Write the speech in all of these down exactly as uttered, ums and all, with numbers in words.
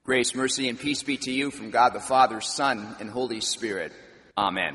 Grace, mercy, and peace be to you from God the Father, Son, and Holy Spirit. Amen.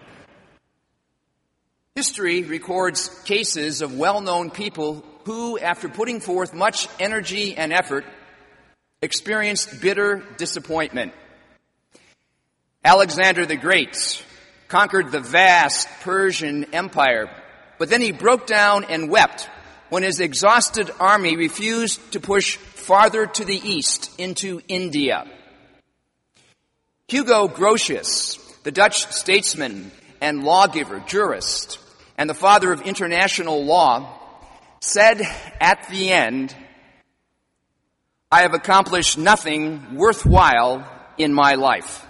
History records cases of well-known people who, after putting forth much energy and effort, experienced bitter disappointment. Alexander the Great conquered the vast Persian Empire, but then he broke down and wept when his exhausted army refused to push farther to the east into India. Hugo Grotius, the Dutch statesman and lawgiver, jurist, and the father of international law, said at the end, "I have accomplished nothing worthwhile in my life."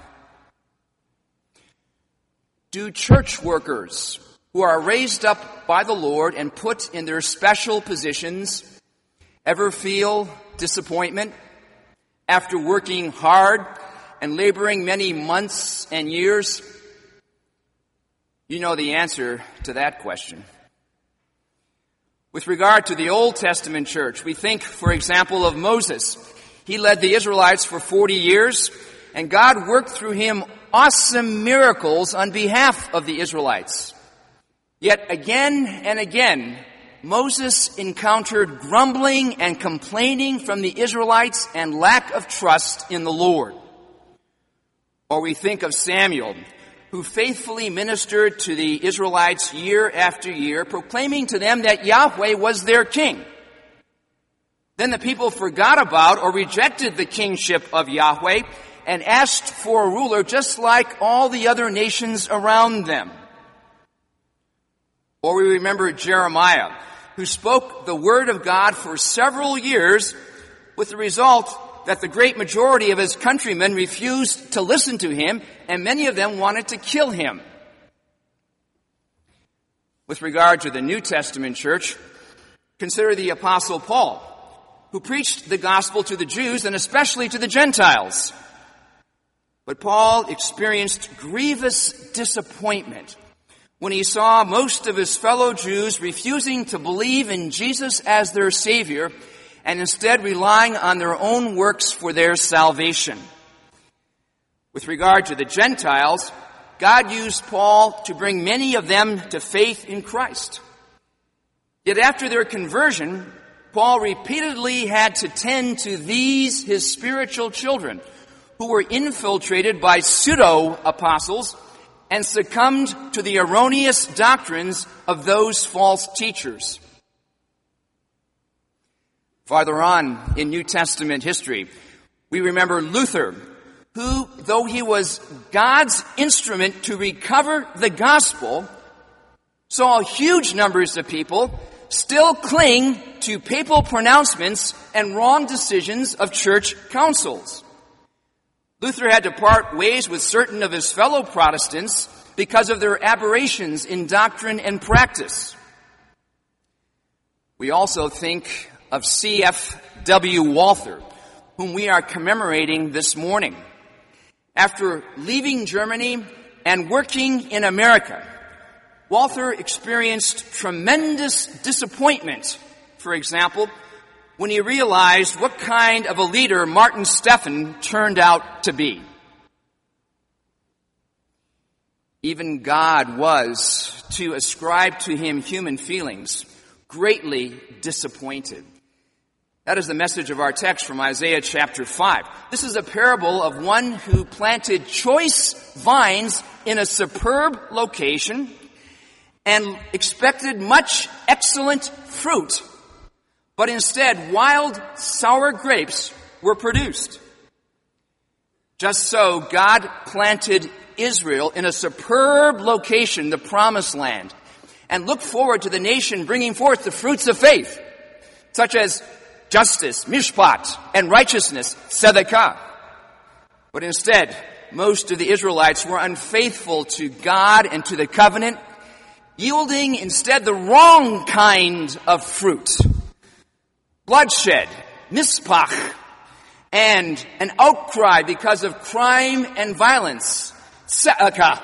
Do church workers who are raised up by the Lord and put in their special positions ever feel disappointment after working hard and laboring many months and years? You know the answer to that question. With regard to the Old Testament church, we think, for example, of Moses. He led the Israelites for forty years, and God worked through him awesome miracles on behalf of the Israelites. Yet again and again, Moses encountered grumbling and complaining from the Israelites and lack of trust in the Lord. Or we think of Samuel, who faithfully ministered to the Israelites year after year, proclaiming to them that Yahweh was their king. Then the people forgot about or rejected the kingship of Yahweh and asked for a ruler just like all the other nations around them. Or we remember Jeremiah, who spoke the word of God for several years, with the result that the great majority of his countrymen refused to listen to him, and many of them wanted to kill him. With regard to the New Testament church, consider the Apostle Paul, who preached the gospel to the Jews and especially to the Gentiles. But Paul experienced grievous disappointment when he saw most of his fellow Jews refusing to believe in Jesus as their Savior and instead relying on their own works for their salvation. With regard to the Gentiles, God used Paul to bring many of them to faith in Christ. Yet after their conversion, Paul repeatedly had to tend to these, his spiritual children, who were infiltrated by pseudo-apostles and succumbed to the erroneous doctrines of those false teachers. Farther on in New Testament history, we remember Luther, who, though he was God's instrument to recover the gospel, saw huge numbers of people still cling to papal pronouncements and wrong decisions of church councils. Luther had to part ways with certain of his fellow Protestants because of their aberrations in doctrine and practice. We also think of C F W Walther, whom we are commemorating this morning. After leaving Germany and working in America, Walther experienced tremendous disappointment, for example, when he realized what kind of a leader Martin Stephan turned out to be. Even God was, to ascribe to him human feelings, greatly disappointed. That is the message of our text from Isaiah chapter five. This is a parable of one who planted choice vines in a superb location and expected much excellent fruit. But instead, wild, sour grapes were produced. Just so, God planted Israel in a superb location, the Promised Land, and looked forward to the nation bringing forth the fruits of faith, such as justice, mishpat, and righteousness, tzedakah. But instead, most of the Israelites were unfaithful to God and to the covenant, yielding instead the wrong kind of fruit. Bloodshed, mispach, and an outcry because of crime and violence, tzedakah.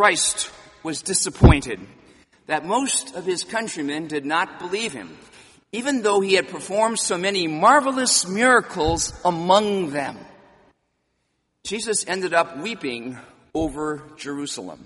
Christ was disappointed that most of his countrymen did not believe him, even though he had performed so many marvelous miracles among them. Jesus ended up weeping over Jerusalem.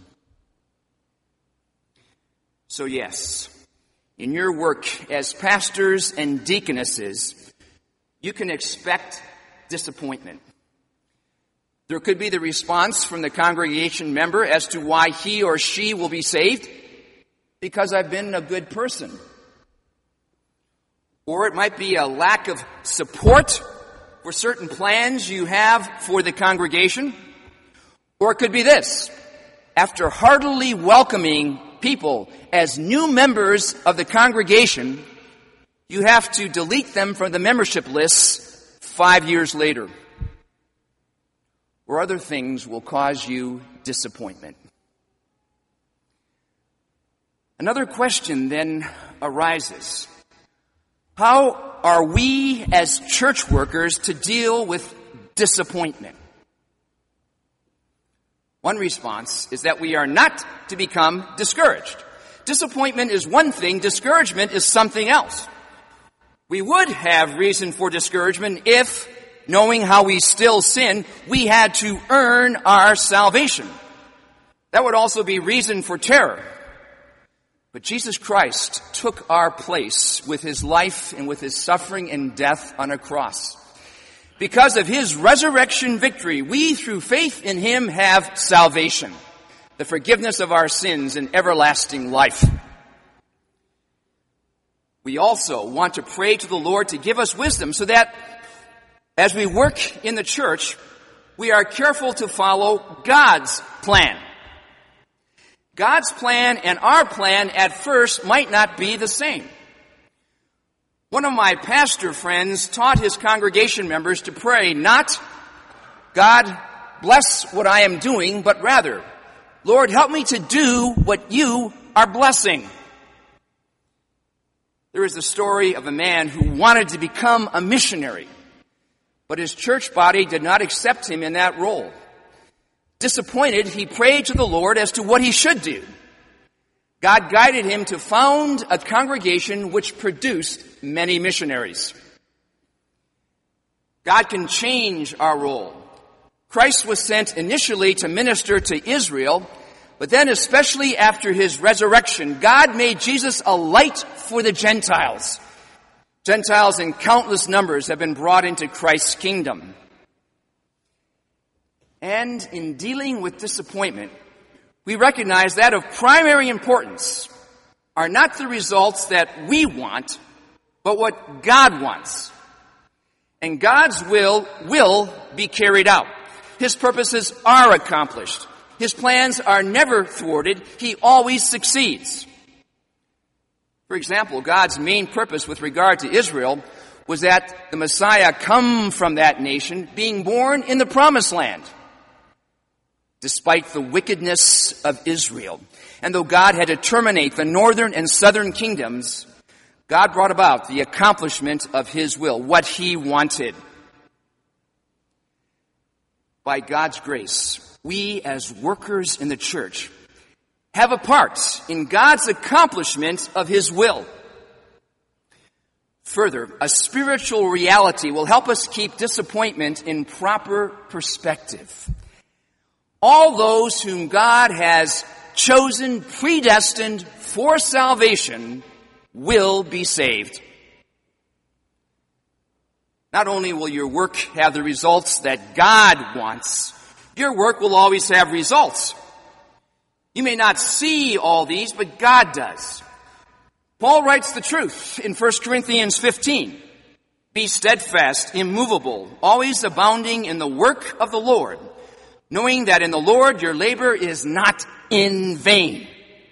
So yes, in your work as pastors and deaconesses, you can expect disappointment. There could be the response from the congregation member as to why he or she will be saved, because I've been a good person. Or it might be a lack of support for certain plans you have for the congregation. Or it could be this: after heartily welcoming people as new members of the congregation, you have to delete them from the membership lists five years later. Or other things will cause you disappointment. Another question then arises: how are we as church workers to deal with disappointment? One response is that we are not to become discouraged. Disappointment is one thing, discouragement is something else. We would have reason for discouragement if, knowing how we still sin, we had to earn our salvation. That would also be reason for terror. But Jesus Christ took our place with his life and with his suffering and death on a cross. Because of his resurrection victory, we, through faith in him, have salvation, the forgiveness of our sins and everlasting life. We also want to pray to the Lord to give us wisdom so that as we work in the church, we are careful to follow God's plan. God's plan and our plan at first might not be the same. One of my pastor friends taught his congregation members to pray not, God, bless what I am doing, but rather, Lord, help me to do what you are blessing. There is a story of a man who wanted to become a missionary, but his church body did not accept him in that role. Disappointed, he prayed to the Lord as to what he should do. God guided him to found a congregation which produced many missionaries. God can change our role. Christ was sent initially to minister to Israel, but then especially after his resurrection, God made Jesus a light for the Gentiles. Gentiles in countless numbers have been brought into Christ's kingdom. And in dealing with disappointment, we recognize that of primary importance are not the results that we want, but what God wants. And God's will will be carried out. His purposes are accomplished. His plans are never thwarted. He always succeeds. For example, God's main purpose with regard to Israel was that the Messiah come from that nation, being born in the Promised Land. Despite the wickedness of Israel, and though God had to terminate the northern and southern kingdoms, God brought about the accomplishment of his will, what he wanted. By God's grace, we as workers in the church have a part in God's accomplishment of his will. Further, a spiritual reality will help us keep disappointment in proper perspective. All those whom God has chosen, predestined for salvation, will be saved. Not only will your work have the results that God wants, your work will always have results. You may not see all these, but God does. Paul writes the truth in First Corinthians fifteen. Be steadfast, immovable, always abounding in the work of the Lord, knowing that in the Lord your labor is not in vain.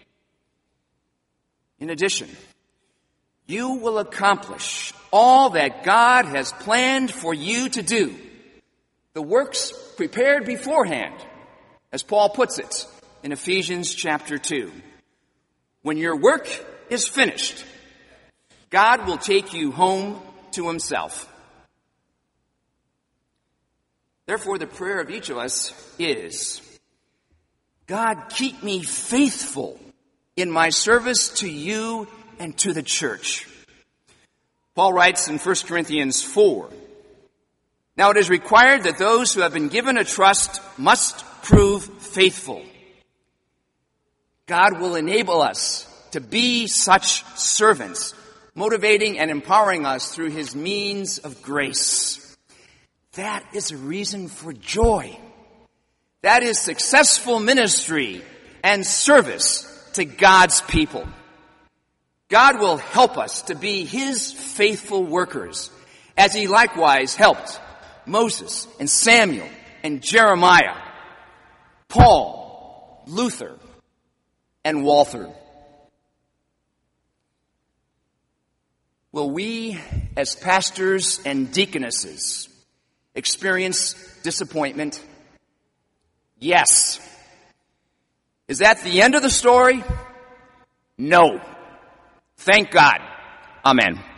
In addition, you will accomplish all that God has planned for you to do. The works prepared beforehand, as Paul puts it in Ephesians chapter two. When your work is finished, God will take you home to himself. Therefore, the prayer of each of us is, God, keep me faithful in my service to you and to the church. Paul writes in First Corinthians four, "Now it is required that those who have been given a trust must prove faithful." God will enable us to be such servants, motivating and empowering us through his means of grace. That is a reason for joy. That is successful ministry and service to God's people. God will help us to be his faithful workers, as he likewise helped Moses and Samuel and Jeremiah, Paul, Luther, and Walther. Will we, as pastors and deaconesses, experience disappointment? Yes. Is that the end of the story? No. Thank God. Amen.